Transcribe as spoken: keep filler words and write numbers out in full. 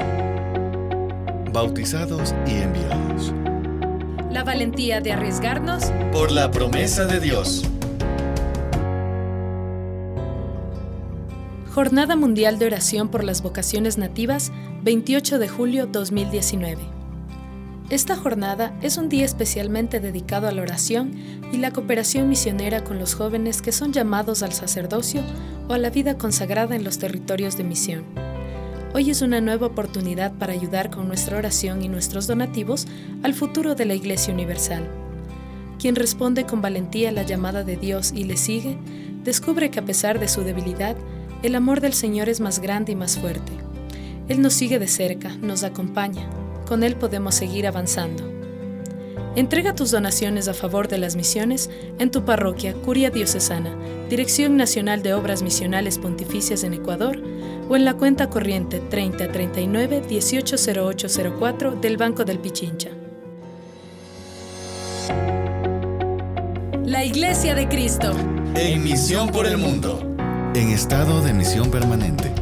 Bautizados y enviados. La valentía de arriesgarnos por la promesa de Dios. Jornada Mundial de Oración por las Vocaciones Nativas, veintiocho de julio dos mil diecinueve. Esta jornada es un día especialmente dedicado a la oración y la cooperación misionera con los jóvenes que son llamados al sacerdocio o a la vida consagrada en los territorios de misión. Hoy es una nueva oportunidad para ayudar con nuestra oración y nuestros donativos al futuro de la Iglesia Universal. Quien responde con valentía a la llamada de Dios y le sigue, descubre que a pesar de su debilidad, el amor del Señor es más grande y más fuerte. Él nos sigue de cerca, nos acompaña. Con Él podemos seguir avanzando. Entrega tus donaciones a favor de las misiones en tu parroquia, Curia Diocesana, Dirección Nacional de Obras Misionales Pontificias en Ecuador o en la cuenta corriente treinta treinta y nueve dieciocho cero ocho cero cuatro del Banco del Pichincha. La Iglesia de Cristo. En misión por el mundo. En estado de misión permanente.